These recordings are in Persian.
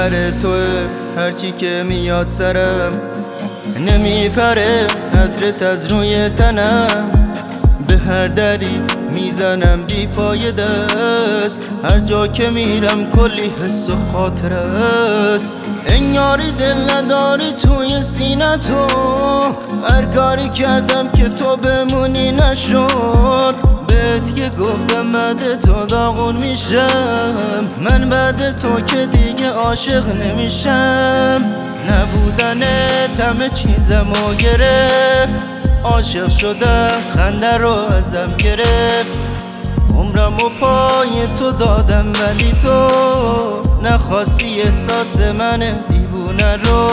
سر توه، هرچی که میاد سرم نمیپره، عطرت از روی تنم به هر دری میزنم بی فایده است. هر جا که میرم کلی حس و خاطر است. انگاری دل نداری توی سینه تو، هر کاری کردم که تو بمونی نشد. بهت که گفتم بعد تو داغون میشم، من بعد تو که دیگه عاشق نمیشم. نبودنت همه چیزمو گرفت، عاشق شدم خنده رو ازم گرفت. عمرم و پای تو دادم ولی تو نخواستی احساس من دیوونه رو.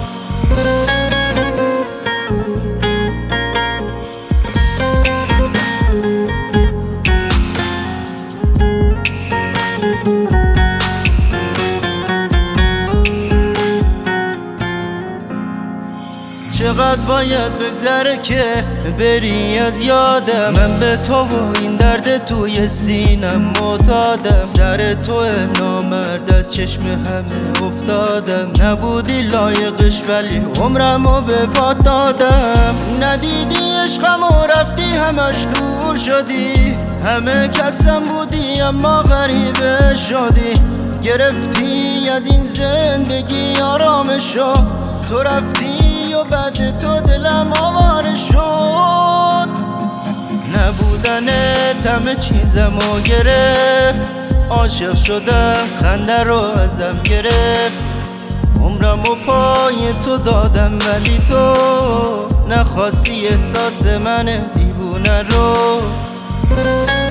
چقدر باید بگذره که بری از یادم، من به تو و این درد توی سینم معتادم. سر تو نامرد از چشم همه افتادم، نبودی لایقش ولی عمرمو به پات دادم. ندیدی عشقم و رفتی همش دور شدی، همه کسم بودی اما غریبه شدی. گرفتی از این زندگی آرامشو، تو رفتی و بعد تو دلم آواره شد. نبودنت همه چیزمو گرفت، عاشق شدم خنده رو ازم گرفت. عمرم و پای تو دادم ولی تو نخواستی احساس من دیوونه رو.